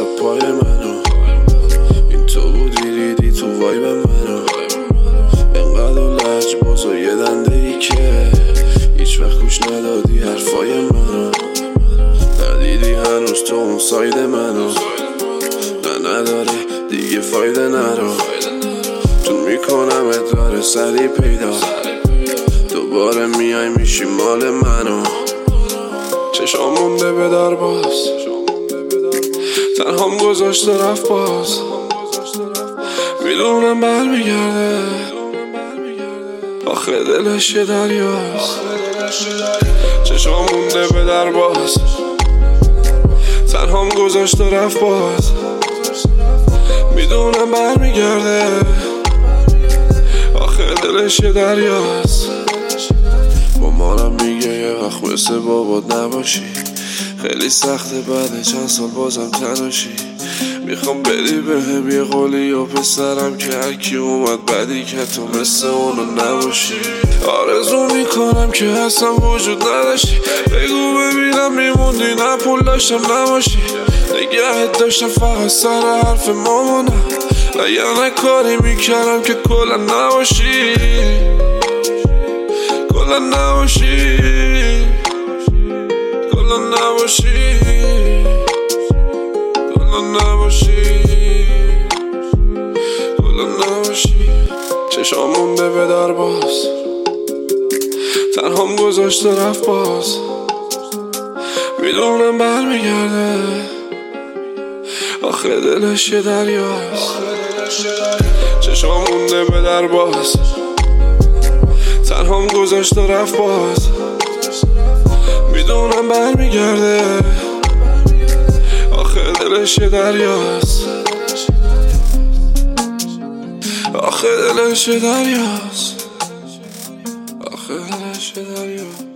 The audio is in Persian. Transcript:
تا پای منو، این تو بودی دیدی تو وایب منو، انقدر لج باز و یه دنده ای که هیچ وقت گوش ندادی حرفای منو، ندیدی هنوز تو اون ساید منو، نه نداره دیگه فایده نرو، تو میکنم اداره سری پیدا، دوباره میای میشی مال منو، چشام مونده به در باز، تنهام گذاشت و رفت باز، میدونم برمیگرده آخه دلش یه دریاست، چشام مونده به در باز، تنهام گذاشت و رفت باز، میدونم برمیگرده آخه دلش یه دریاست. با مارم میگه یه وقت مثل بابات نباشی، خیلی سخته بعد چند سال بازم تناشی، میخوام بدی بهم یه قولی یا پسرم که هرکی اومد بعدی که تو مثل اونو نباشی، آرزو میکنم که اصلا وجود نداشتی، بگو ببینم میموندی نه پول داشتم نباشی، نگهت داشتم فقط سر حرف مامانم، نه کاری میکردم که کلا نباشی، کلا نباشی، کلا نباشی، کلا نباشی، کلا نباشی، چشام مونده به در باز، تنهام گذاشت و رفت باز، میدونم برمیگرده آخه دلش یه دریاست، چشام مونده به در باز، تنهام گذاشت و رفت باز، میدونم برمیگرده آخه دلش یه دریاست، آخه دلش یه دریاست، آخه دلش یه دریاست.